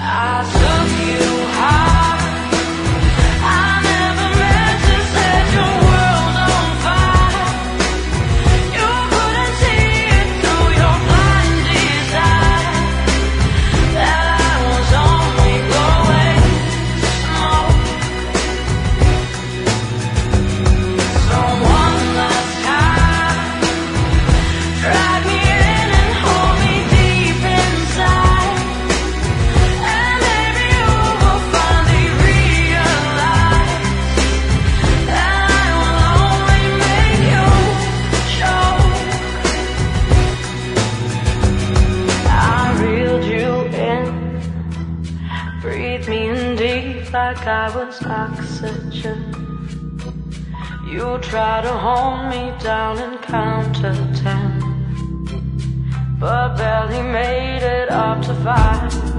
I took you high. I never meant to set your world on fire. You couldn't see it through your blind desire, that I was only blowing smoke. So one last time, drag me in and hold me deep inside, and maybe you will finally realize that I will only make you choke. I reeled you in, breathe me in deep like I was oxygen. You try to hold me down and count to 10, but barely made it up to 5.